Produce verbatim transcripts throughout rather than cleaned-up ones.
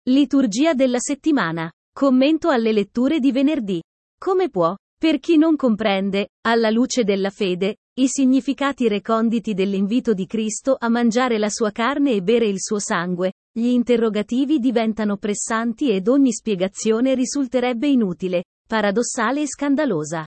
Liturgia della settimana. Commento alle letture di venerdì. Come può, per chi non comprende, alla luce della fede, i significati reconditi dell'invito di Cristo a mangiare la sua carne e bere il suo sangue, gli interrogativi diventano pressanti ed ogni spiegazione risulterebbe inutile, paradossale e scandalosa.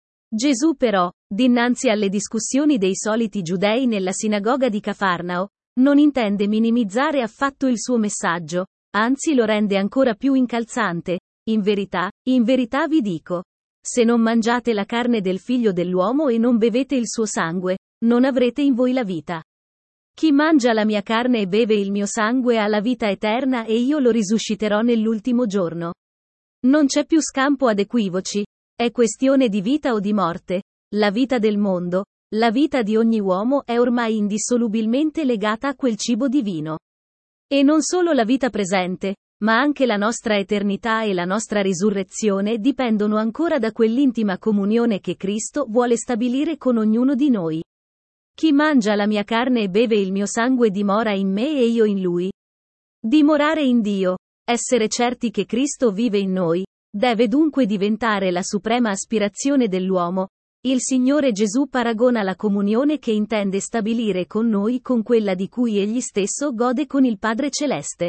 Gesù però, dinanzi alle discussioni dei soliti giudei nella sinagoga di Cafarnao, non intende minimizzare affatto il suo messaggio, anzi lo rende ancora più incalzante. In verità, in verità vi dico, se non mangiate la carne del figlio dell'uomo e non bevete il suo sangue, non avrete in voi la vita. Chi mangia la mia carne e beve il mio sangue ha la vita eterna e io lo risusciterò nell'ultimo giorno. Non c'è più scampo ad equivoci, è questione di vita o di morte. La vita del mondo, la vita di ogni uomo è ormai indissolubilmente legata a quel cibo divino. E non solo la vita presente, ma anche la nostra eternità e la nostra risurrezione dipendono ancora da quell'intima comunione che Cristo vuole stabilire con ognuno di noi. Chi mangia la mia carne e beve il mio sangue dimora in me e io in lui. Dimorare in Dio, essere certi che Cristo vive in noi, deve dunque diventare la suprema aspirazione dell'uomo. Il Signore Gesù paragona la comunione che intende stabilire con noi con quella di cui egli stesso gode con il Padre Celeste.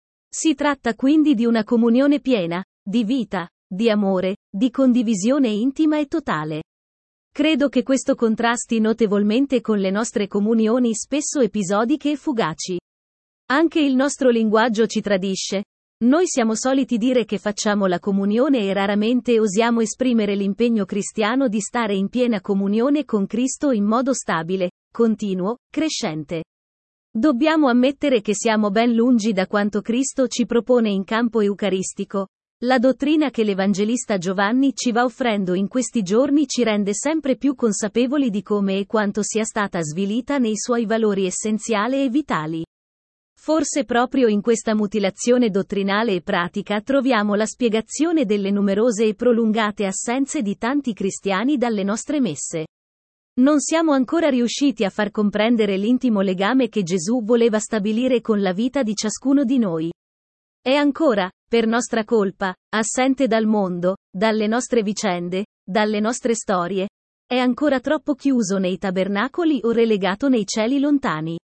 Si tratta quindi di una comunione piena, di vita, di amore, di condivisione intima e totale. Credo che questo contrasti notevolmente con le nostre comunioni spesso episodiche e fugaci. Anche il nostro linguaggio ci tradisce. Noi siamo soliti dire che facciamo la comunione e raramente osiamo esprimere l'impegno cristiano di stare in piena comunione con Cristo in modo stabile, continuo, crescente. Dobbiamo ammettere che siamo ben lungi da quanto Cristo ci propone in campo eucaristico. La dottrina che l'Evangelista Giovanni ci va offrendo in questi giorni ci rende sempre più consapevoli di come e quanto sia stata svilita nei suoi valori essenziali e vitali. Forse proprio in questa mutilazione dottrinale e pratica troviamo la spiegazione delle numerose e prolungate assenze di tanti cristiani dalle nostre messe. Non siamo ancora riusciti a far comprendere l'intimo legame che Gesù voleva stabilire con la vita di ciascuno di noi. È ancora, per nostra colpa, assente dal mondo, dalle nostre vicende, dalle nostre storie. È ancora troppo chiuso nei tabernacoli o relegato nei cieli lontani.